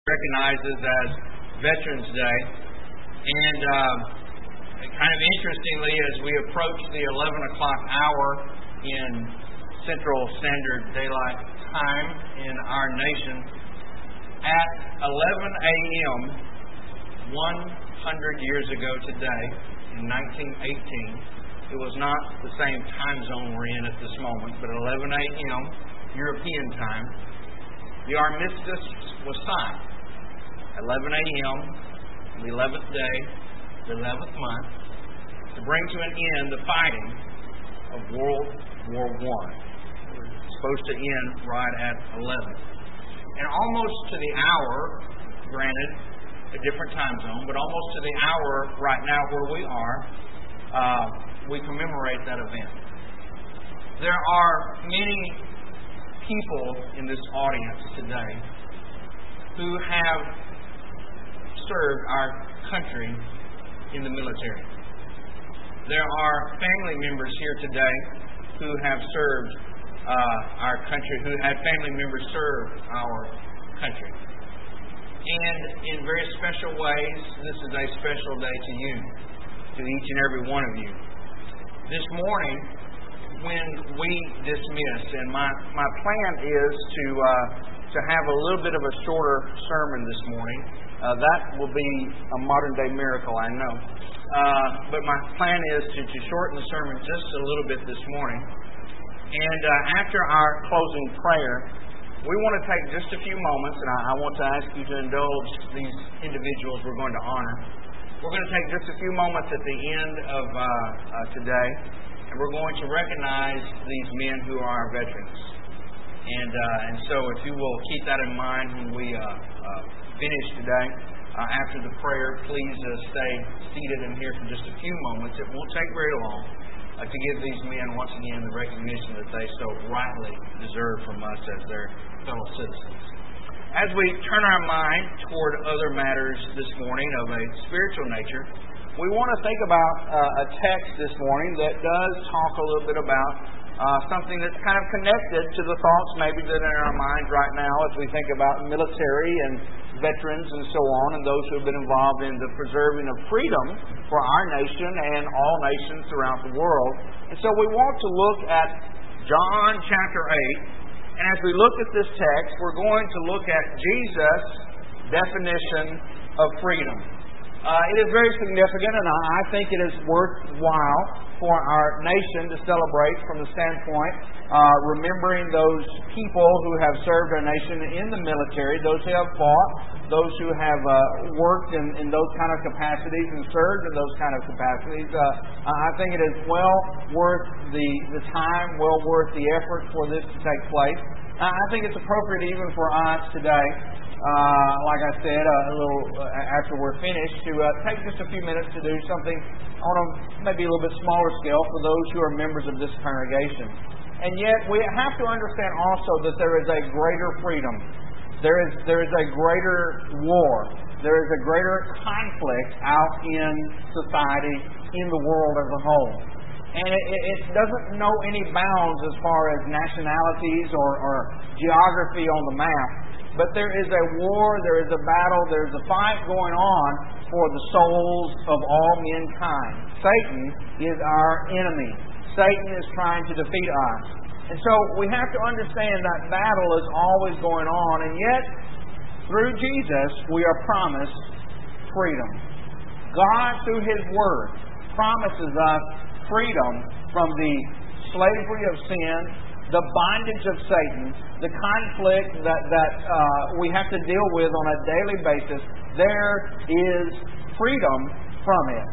recognizes as Veterans Day. And kind of interestingly, as we approach the 11 o'clock hour in Central Standard Daylight Time in our nation, at 11 a.m., 100 years ago today, in 1918, it was not the same time zone we're in at this moment, but at 11 a.m., European time, the armistice was signed. 11 a.m., the 11th day, the 11th month, to bring to an end the fighting of World War I. It was supposed to end right at 11. And almost to the hour, granted, a different time zone, but almost to the hour right now where we are, we commemorate that event. There are many people in this audience today who have served our country in the military. There are family members here today who have served our country, who had family members serve our country. And in very special ways, this is a special day to you, to each and every one of you. This morning, when we dismiss, and my plan is to have a little bit of a shorter sermon this morning. That will be a modern-day miracle, I know. But my plan is to shorten the sermon just a little bit this morning. And after our closing prayer, we want to take just a few moments, and I want to ask you to indulge these individuals we're going to honor. We're going to take just a few moments at the end of today, and we're going to recognize these men who are our veterans. And so if you will keep that in mind when we finish today, after the prayer, please stay seated in here for just a few moments. It won't take very long to give these men once again the recognition that they so rightly deserve from us as their fellow citizens. As we turn our mind toward other matters this morning of a spiritual nature, we want to think about a text this morning that does talk a little bit about something that's kind of connected to the thoughts maybe that are in our minds right now as we think about military and veterans and so on, and those who have been involved in the preserving of freedom for our nation and all nations throughout the world. And so we want to look at John chapter 8, and as we look at this text, we're going to look at Jesus' definition of freedom. It is very significant, and I think it is worthwhile for our nation to celebrate from the standpoint remembering those people who have served our nation in the military, those who have fought, those who have worked in those kind of capacities and served in those kind of capacities. I think it is well worth the time, well worth the effort for this to take place. I think it's appropriate even for us today, like I said, a little after we're finished, to take just a few minutes to do something on a maybe a little bit smaller scale for those who are members of this congregation. And yet, we have to understand also that there is a greater freedom. There is a greater war. There is a greater conflict out in society, in the world as a whole. And it doesn't know any bounds as far as nationalities or geography on the map. But there is a war, there is a battle, there is a fight going on for the souls of all mankind. Satan is our enemy. Satan is trying to defeat us. And so we have to understand that battle is always going on. And yet, through Jesus, we are promised freedom. God, through His Word, promises us freedom from the slavery of sin, the bondage of Satan, the conflict that we have to deal with on a daily basis. There is freedom from it.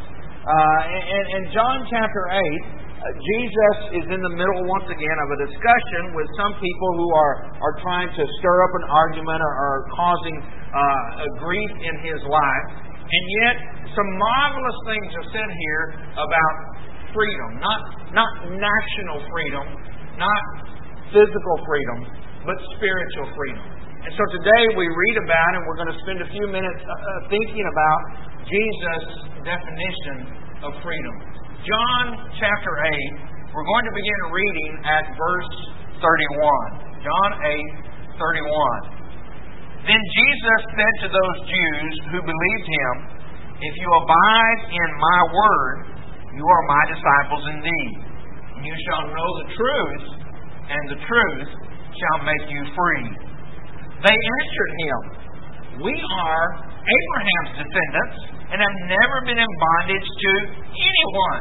In John chapter 8, Jesus is in the middle once again of a discussion with some people who are trying to stir up an argument or causing grief in His life. And yet, some marvelous things are said here about freedom. Not national freedom, not physical freedom, but spiritual freedom. And so today we read about, and we're going to spend a few minutes thinking about Jesus' definition of freedom. John chapter 8, we're going to begin reading at verse 31. John 8, 31. Then Jesus said to those Jews who believed Him, "If you abide in my word, you are my disciples indeed. And you shall know the truth, and the truth shall make you free." They answered Him, "We are Abraham's descendants and have never been in bondage to anyone."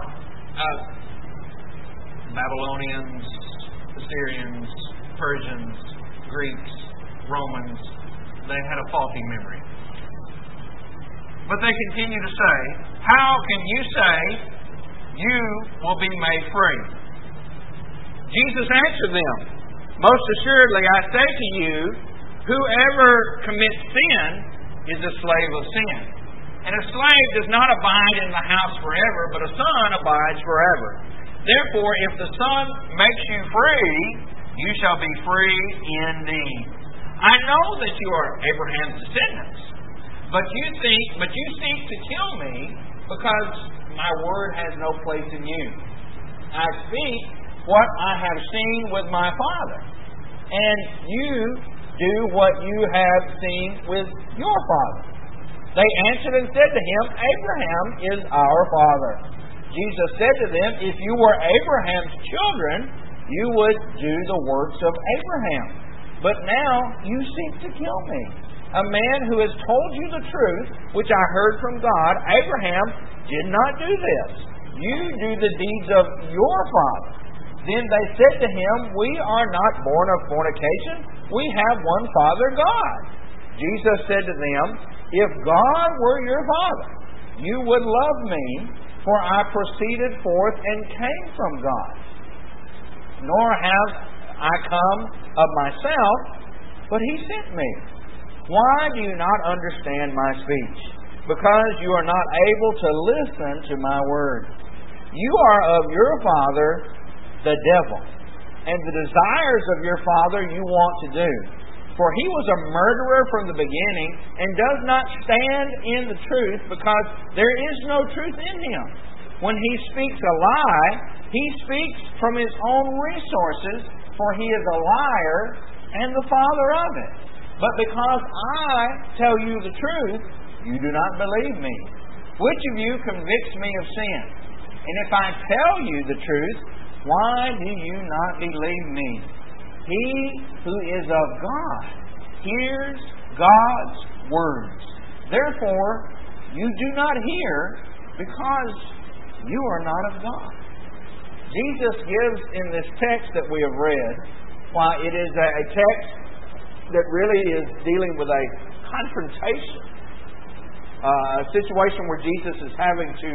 Babylonians, Assyrians, Persians, Greeks, Romans, they had a faulty memory. But they continue to say, "How can you say you will be made free?" Jesus answered them, "Most assuredly I say to you, whoever commits sin is a slave of sin. And a slave does not abide in the house forever, but a son abides forever. Therefore, if the Son makes you free, you shall be free indeed. I know that you are Abraham's descendants, but you seek to kill me because my word has no place in you. I speak what I have seen with my Father, and you do what you have seen with your father." They answered and said to Him, "Abraham is our father." Jesus said to them, "If you were Abraham's children, you would do the works of Abraham. But now you seek to kill me, a man who has told you the truth, which I heard from God. Abraham did not do this. You do the deeds of your father." Then they said to Him, "We are not born of fornication. We have one Father, God." Jesus said to them, "If God were your Father, you would love me, for I proceeded forth and came from God. Nor have I come of myself, but He sent me. Why do you not understand my speech? Because you are not able to listen to my word. You are of your father, the devil, and the desires of your father you want to do. For he was a murderer from the beginning, and does not stand in the truth, because there is no truth in him. When he speaks a lie, he speaks from his own resources, for he is a liar and the father of it. But because I tell you the truth, you do not believe me. Which of you convicts me of sin? And if I tell you the truth, why do you not believe me? He who is of God hears God's words. Therefore, you do not hear, because you are not of God. Jesus gives in this text that we have read, while it is a text that really is dealing with a confrontation, a situation where Jesus is having to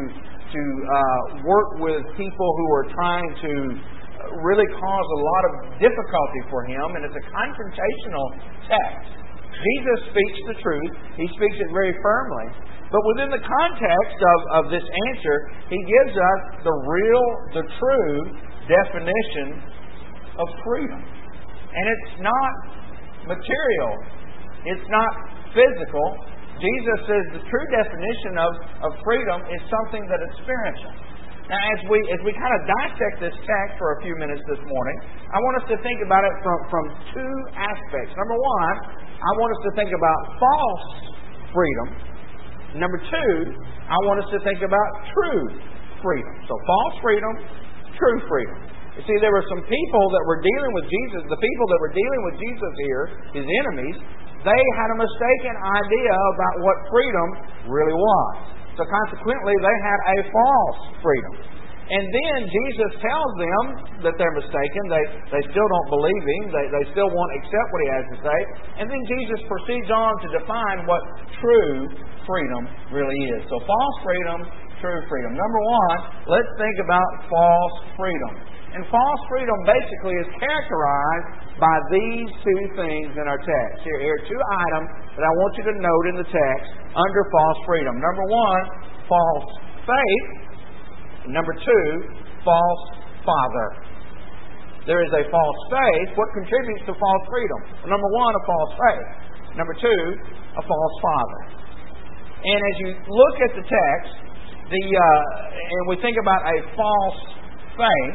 work with people who are trying to really cause a lot of difficulty for Him, and it's a confrontational text. Jesus speaks the truth. He speaks it very firmly. But within the context of this answer, He gives us the true definition of freedom. And it's not material. It's not physical. Jesus says the true definition of freedom is something that is spiritual. Now, as we kind of dissect this text for a few minutes this morning, I want us to think about it from two aspects. Number one, I want us to think about false freedom. Number two, I want us to think about true freedom. So false freedom, true freedom. You see, there were some people that were dealing with Jesus. The people that were dealing with Jesus here, His enemies, they had a mistaken idea about what freedom really was. So consequently, they had a false freedom. And then Jesus tells them that they're mistaken. They still don't believe Him. They still won't accept what He has to say. And then Jesus proceeds on to define what true freedom really is. So false freedom, true freedom. Number one, let's think about false freedom. And false freedom basically is characterized by these two things in our text. Here are two items that I want you to note in the text under false freedom. Number one, false faith. Number two, false father. There is a false faith. What contributes to false freedom? Well, number one, a false faith. Number two, a false father. And as you look at the text, and we think about a false faith,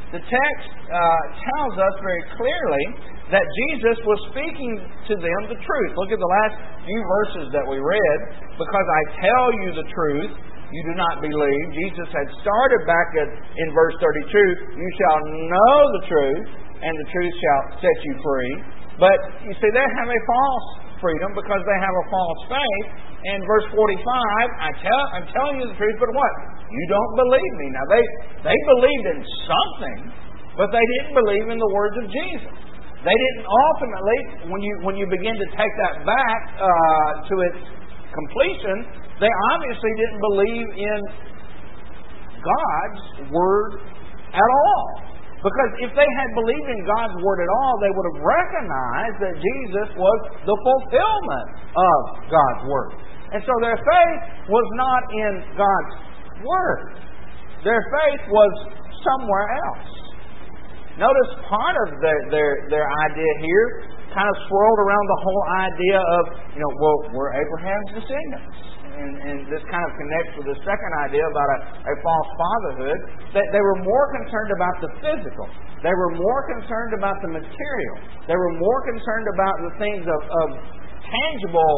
the text tells us very clearly that Jesus was speaking to them the truth. Look at the last few verses that we read. Because I tell you the truth, you do not believe. Jesus had started back in verse 32, you shall know the truth, and the truth shall set you free. But you see, they have a false freedom because they have a false faith. And verse 45, I'm telling you the truth, but what? You don't believe me. Now, they believed in something, but they didn't believe in the words of Jesus. They didn't ultimately, when you begin to take that back to its completion, they obviously didn't believe in God's Word at all. Because if they had believed in God's Word at all, they would have recognized that Jesus was the fulfillment of God's Word. And so their faith was not in God's Word. Their faith was somewhere else. Notice part of their idea here kind of swirled around the whole idea of, we're Abraham's descendants. And this kind of connects with the second idea about a false fatherhood, that they were more concerned about the physical. They were more concerned about the material. They were more concerned about the things of tangible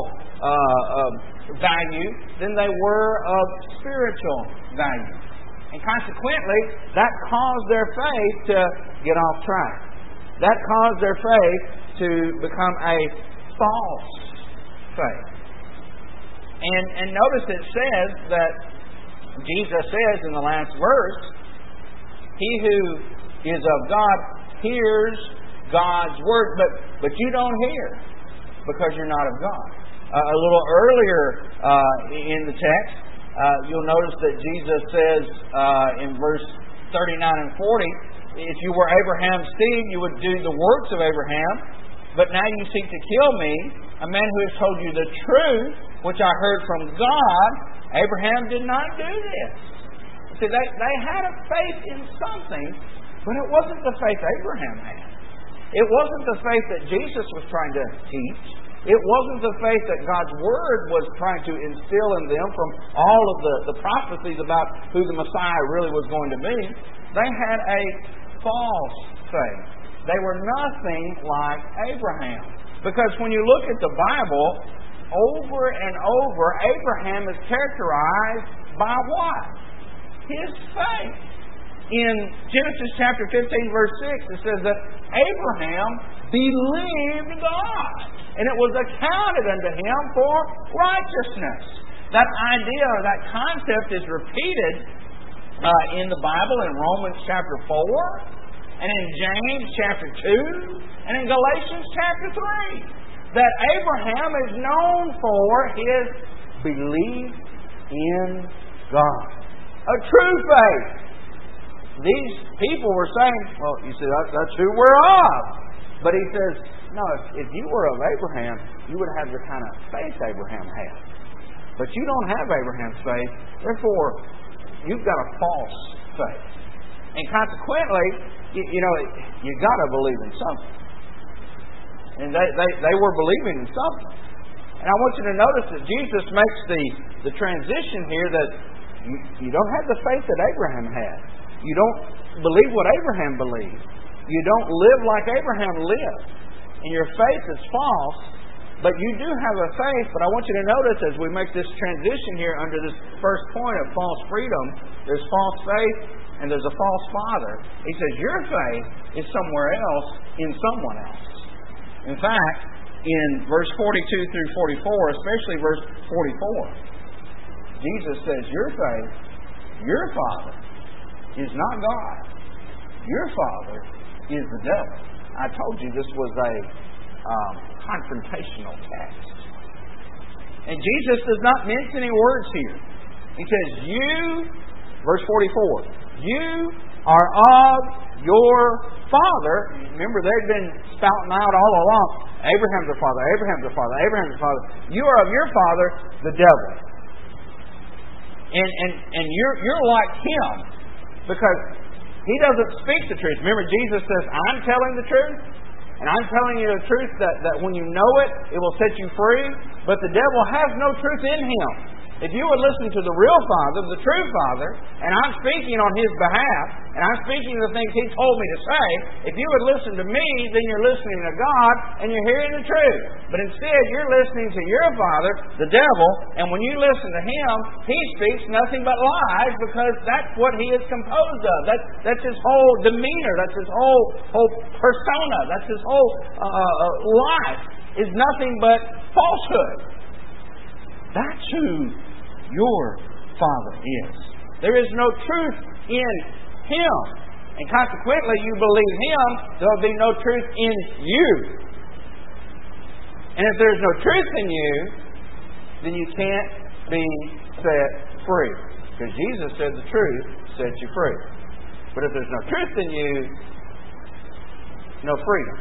value than they were of spiritual value. And consequently, that caused their faith to get off track. That caused their faith to become a false faith. And notice it says that Jesus says in the last verse, he who is of God hears God's word, but you don't hear because you're not of God. A little earlier in the text, you'll notice that Jesus says in verse 39 and 40, if you were Abraham's seed, you would do the works of Abraham. But now you seek to kill me, a man who has told you the truth, which I heard from God. Abraham did not do this. See, they had a faith in something, but it wasn't the faith Abraham had. It wasn't the faith that Jesus was trying to teach. It wasn't the faith that God's Word was trying to instill in them from all of the prophecies about who the Messiah really was going to be. They had a false faith. They were nothing like Abraham. Because when you look at the Bible, over and over, Abraham is characterized by what? His faith. In Genesis chapter 15, verse 6, it says that Abraham believed God, and it was accounted unto him for righteousness. That idea or that concept is repeated in the Bible in Romans chapter 4, and in James chapter 2, and in Galatians chapter 3. That Abraham is known for his belief in God. A true faith. These people were saying, well, you see, that's who we're of. But he says, no, if you were of Abraham, you would have the kind of faith Abraham had. But you don't have Abraham's faith. Therefore, you've got a false faith. And consequently, you got to believe in something. And they were believing in something. And I want you to notice that Jesus makes the transition here that you don't have the faith that Abraham had. You don't believe what Abraham believed. You don't live like Abraham lived. And your faith is false, but you do have a faith. But I want you to notice as we make this transition here under this first point of false freedom, there's false faith and there's a false father. He says your faith is somewhere else in someone else. In fact, in verse 42 through 44, especially verse 44, Jesus says your faith, your father, is not God. Your father is the devil. I told you this was a confrontational text. And Jesus does not mince any words here. He says, you, verse 44, you are of your father. Remember, they'd been spouting out all along, Abraham's the father, Abraham's the father, Abraham's the father. You are of your father, the devil. And you're like him, because he doesn't speak the truth. Remember, Jesus says, I'm telling the truth, and I'm telling you the truth that when you know it, it will set you free. But the devil has no truth in him. if you would listen to the real Father, the true Father, and I'm speaking on His behalf, and I'm speaking the things He told me to say, if you would listen to me, then you're listening to God, and you're hearing the truth. But instead, you're listening to your father, the devil, and when you listen to him, he speaks nothing but lies, because that's what he is composed of. That's his whole demeanor. That's his whole persona. That's his whole life is nothing but falsehood. That's who your Father is. There is no truth in Him. And consequently, you believe Him, there will be no truth in you. And if there's no truth in you, then you can't be set free. Because Jesus said the truth sets you free. But if there's no truth in you, no freedom.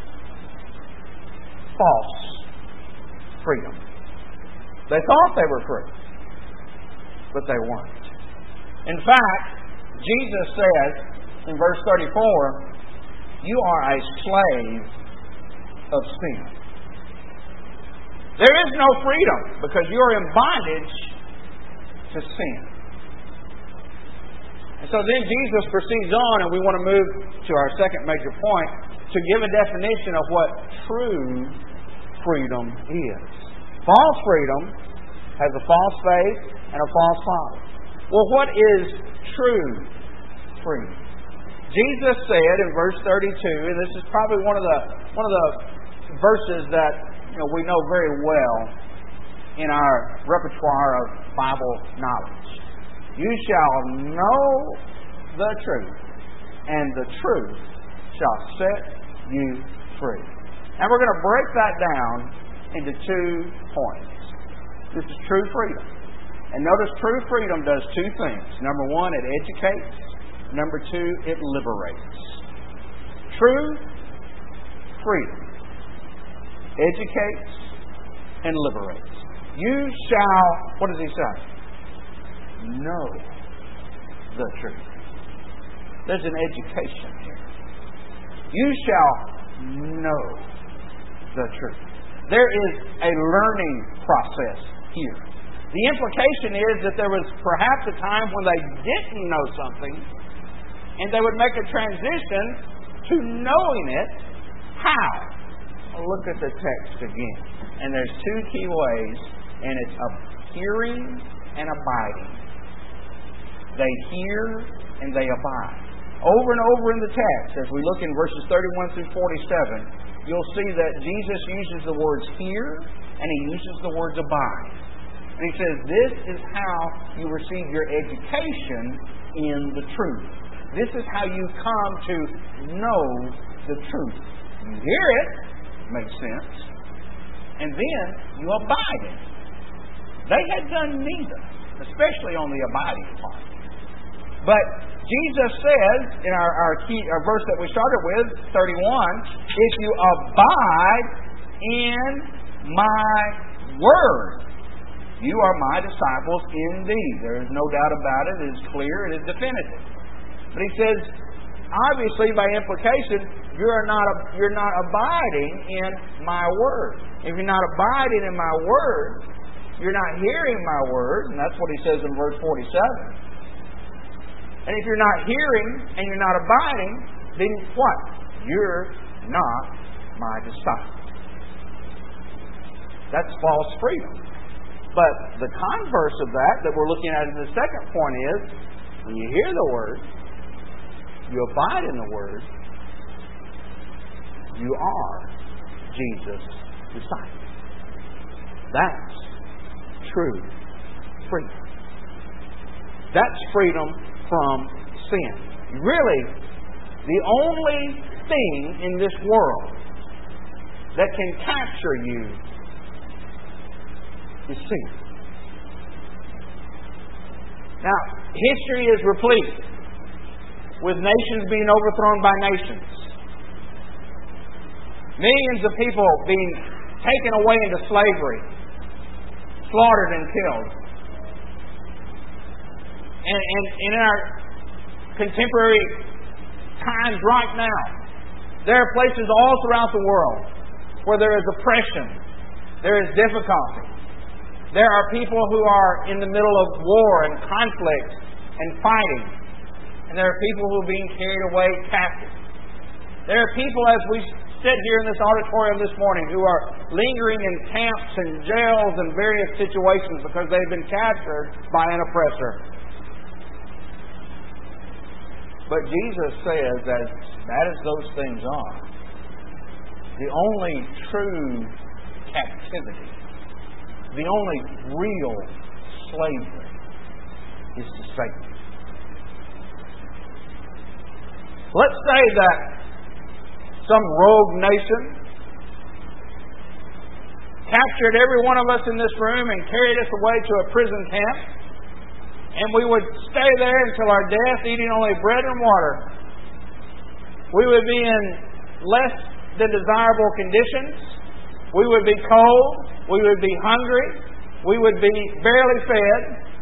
False freedom. They thought they were free, but they weren't. In fact, Jesus says in verse 34, you are a slave of sin. There is no freedom because you are in bondage to sin. And so then Jesus proceeds on, and we want to move to our second major point to give a definition of what true freedom is. False freedom has a false faith and a false father. Well, what is true freedom? Jesus said in verse 32, and this is probably one of the verses that we know very well in our repertoire of Bible knowledge. You shall know the truth, and the truth shall set you free. And we're going to break that down into 2 points. This is true freedom. And notice true freedom does 2 things. Number 1, it educates. Number 2, it liberates. True freedom educates and liberates. You shall, what does he say? Know the truth. There's an education here. You shall know the truth. There is a learning process here. The implication is that there was perhaps a time when they didn't know something, and they would make a transition to knowing it. How? Well, look at the text again. And there's 2 key ways, and it's hearing and abiding. They hear and they abide. Over and over in the text, as we look in verses 31 through 47, you'll see that Jesus uses the words hear and He uses the words abide. And He says, this is how you receive your education in the truth. This is how you come to know the truth. You hear it, makes sense, and then you abide in it. They had done neither, especially on the abiding part. But Jesus says in our verse that we started with, 31, if you abide in my word, you are my disciples indeed. There is no doubt about it. It is clear. It is definitive. But he says, obviously, by implication, you're not abiding in my word. If you're not abiding in my word, you're not hearing my word, and that's what he says in verse 47. And if you're not hearing and you're not abiding, then what? You're not my disciple. That's false freedom. But the converse of that we're looking at in the second point is, when you hear the word, you abide in the word, you are Jesus' disciple. That's true freedom. That's freedom from sin. Really, the only thing in this world that can capture you is sin. Now, history is replete with nations being overthrown by nations. Millions of people being taken away into slavery, slaughtered and killed. And in our contemporary times right now, there are places all throughout the world where there is oppression, there is difficulty, There are people who are in the middle of war and conflict and fighting. And there are people who are being carried away captive. There are people, as we sit here in this auditorium this morning, who are lingering in camps and jails and various situations because they've been captured by an oppressor. But Jesus says that bad as those things are, the only true captivity, the only real slavery is to Satan. Let's say that some rogue nation captured every one of us in this room and carried us away to a prison camp, and we would stay there until our death, eating only bread and water. We would be in less than desirable conditions. We would be cold. We would be hungry. We would be barely fed.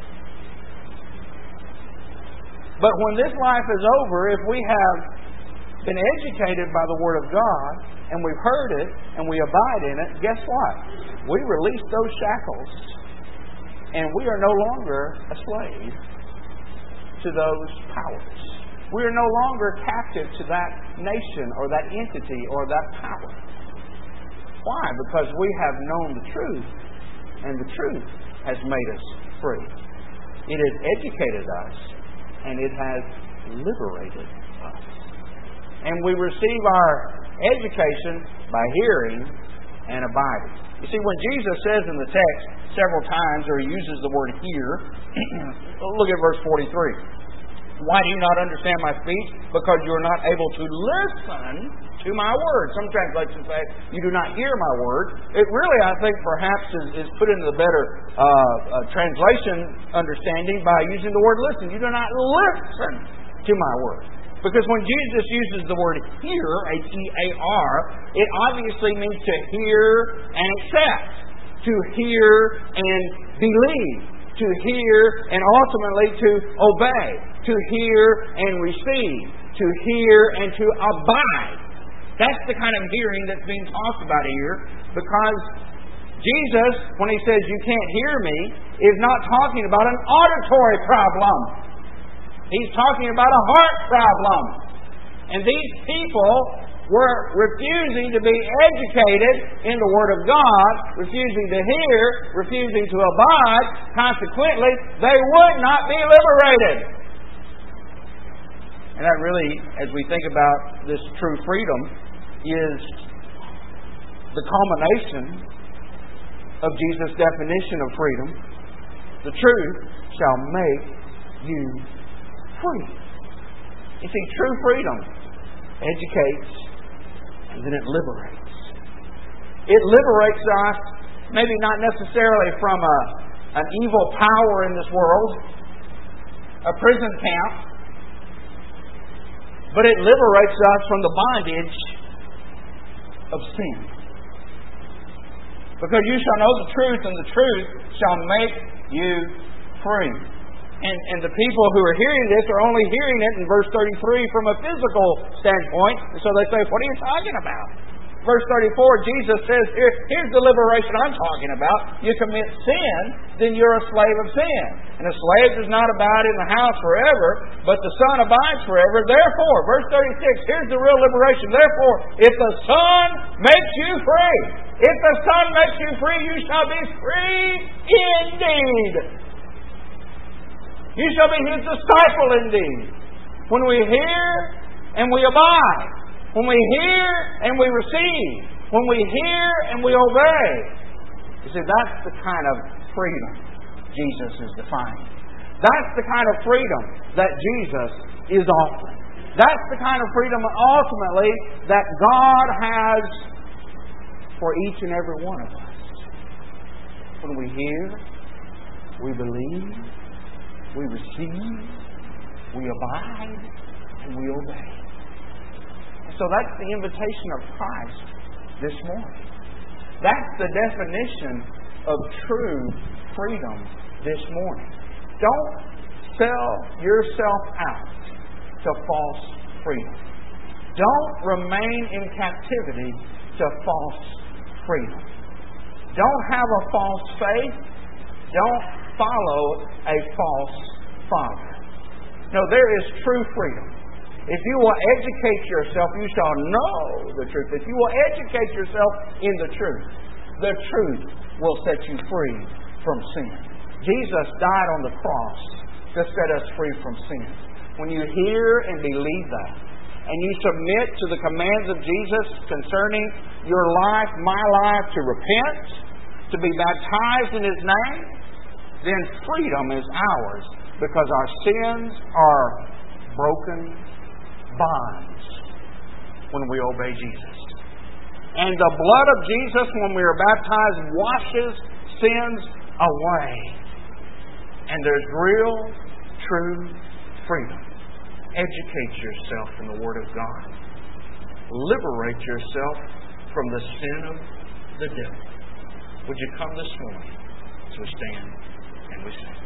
But when this life is over, if we have been educated by the Word of God, and we've heard it, and we abide in it, guess what? We release those shackles, and we are no longer a slave to those powers. We are no longer captive to that nation or that entity or that power. Why? Because we have known the truth, and the truth has made us free. It has educated us, and it has liberated us. And we receive our education by hearing and abiding. You see, when Jesus says in the text several times, or he uses the word hear, look at verse 43. Why do you not understand my speech? Because you are not able to listen to my word. Some translations say, you do not hear my word. It really, I think, perhaps is put into the better translation understanding by using the word listen. You do not listen to my word. Because when Jesus uses the word hear, H-E-A-R, it obviously means to hear and accept, to hear and believe, to hear and ultimately to obey, to hear and receive, to hear and to abide. That's the kind of hearing that's being talked about here, because Jesus, when he says you can't hear me, is not talking about an auditory problem. He's talking about a heart problem. And these people were refusing to be educated in the Word of God, refusing to hear, refusing to abide. Consequently, they would not be liberated. And that really, as we think about this true freedom, is the culmination of Jesus' definition of freedom. The truth shall make you free. You see, true freedom educates and then it liberates. It liberates us, maybe not necessarily from an evil power in this world, a prison camp, but it liberates us from the bondage of sin. Because you shall know the truth, and the truth shall make you free. And the people who are hearing this are only hearing it in verse 33 from a physical standpoint. And so they say, what are you talking about? Verse 34, Jesus says, here's the liberation I'm talking about. You commit sin, then you're a slave of sin. And a slave does not abide in the house forever, but the Son abides forever. Therefore, verse 36, here's the real liberation. Therefore, if the Son makes you free, if the Son makes you free, you shall be free indeed. You shall be His disciple indeed. When we hear and we abide. When we hear and we receive. When we hear and we obey. You see, that's the kind of freedom Jesus is defining. That's the kind of freedom that Jesus is offering. That's the kind of freedom, ultimately, that God has for each and every one of us. When we hear, we believe, we receive, we abide, and we obey. So that's the invitation of Christ this morning. That's the definition of true freedom this morning. Don't sell yourself out to false freedom. Don't remain in captivity to false freedom. Don't have a false faith Don't follow a false father. No, there is true freedom. If you will educate yourself, you shall know the truth. If you will educate yourself in the truth will set you free from sin. Jesus died on the cross to set us free from sin. When you hear and believe that, and you submit to the commands of Jesus concerning your life, my life, to repent, to be baptized in His name, then freedom is ours because our sins are broken bonds when we obey Jesus. And the blood of Jesus, when we are baptized, washes sins away. And there's real, true freedom. Educate yourself in the Word of God. Liberate yourself from the sin of the devil. Would you come this morning as we stand and we sing?